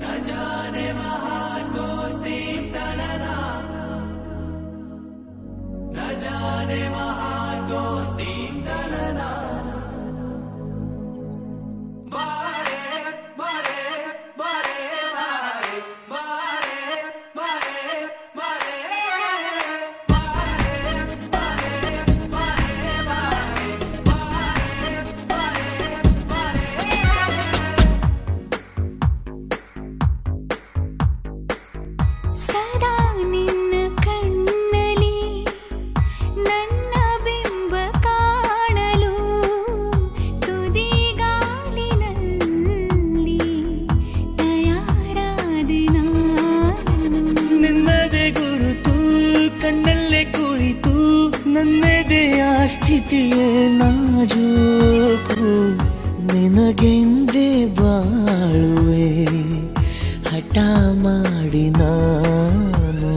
ಸ್ಥಿತಿಯೇ ನಾಜೂಕು ನಿನಗೆಂದೇ ಬಾಳುವೆ ಹಠ ಮಾಡಿ ನಾನು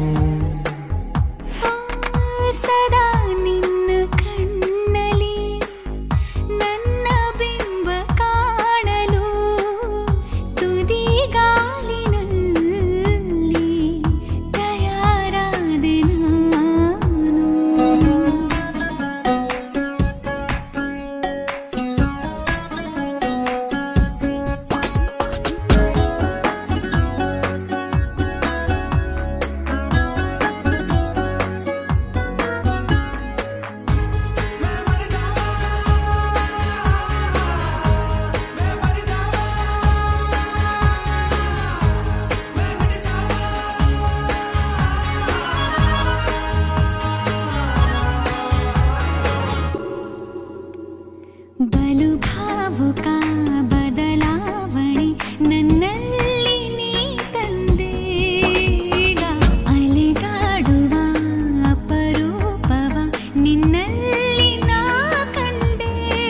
ಸದಾ ನಿನ್ನ ಕಣ್ಣಲ್ಲಿ ನನ್ನ ಬಿಂಬ ಕಾಣಲು ತುದಿಗಾಲಿನಲ್ಲಿ ತಯಾರಾದೆ ನಾನು ಬಲು ಭಾವುಕ ಬದಲಾವಣೆ ನನ್ನಲ್ಲಿ ನೀ ತಂದೆ ಈಗ ಅಲೆದಾಡುವ ಅಪರೂಪವ ನಿನ್ನಲ್ಲಿ ನಾ ಕಂಡೆ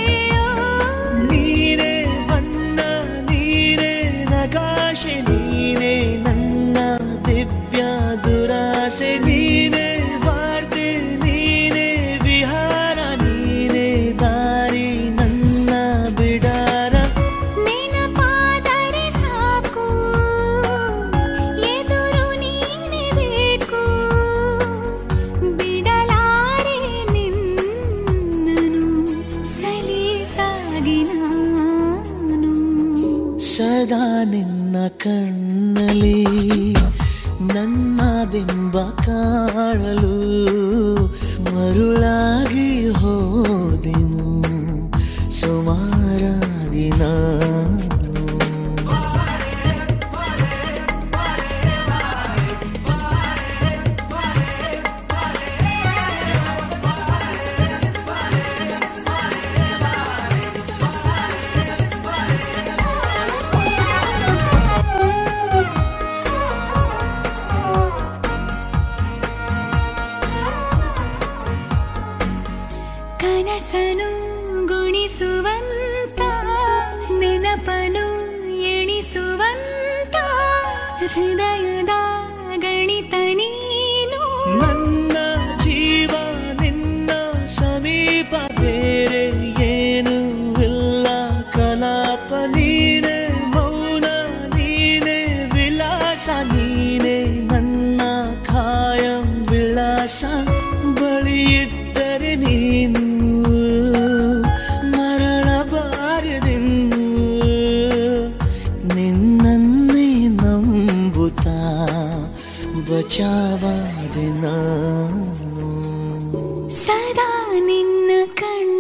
ನೀನೇ ಬಣ್ಣ ನೀನೇ ನಗಾಶೆ ನೀನೇ ನನ್ನ ದಿವ್ಯ ದುರಾಸೆ ನೀನೇ ವಾರ್ತೆ ನೀನೇ ವಿಹಾರ ನೀನೇ ದಾರಿ ನನ್ನ ಬಿಡಾರ ನೆನಪಾದರೆ ಸಾಕು ಎದುರು ನೀನೇ ಬೇಕು ಬಿಡಲಾರೆ ನಿನ್ನನು ಸಲೀಸಾಗಿ ನಾನು ಸದಾ ನಿನ್ನ ಕಣ್ಣಲ್ಲಿ ನನ್ನ ಬಿಂಬ ಕಾಣಲು ಮರುಳಾಗಿ ಹೋದೆನು ಸುಮಾರಾಗಿ ನಾನು ಕನಸನು ಗುಣಿಸುವಂತ ನೆನಪನು ಎಣಿಸುವಂತ ಹೃದಯದ ಗಣಿತ ನೀನು ನನ್ನ ಜೀವ ನಿನ್ನ ಸಮೀಪ ಬೇರೆ ಏನು ಇಲ್ಲ ಕಲಾಪ ನೀನೆ ಮೌನ ನೀನೆ ವಿಲಾಸ ನೀನೆ ನನ್ನ ಖಾಯಂ ವಿಳಾಸ ಬಳಿಯಿದ್ದರೆ ನೀನು ಮರಳಬಾರದೆಂದು ನಿನ್ನನ್ನೇ ನಂಬುತ್ತಾ ಬಚಾವಾದೆ ನಾನು ಸದಾ ನಿನ್ನ ಕಣ್ಣು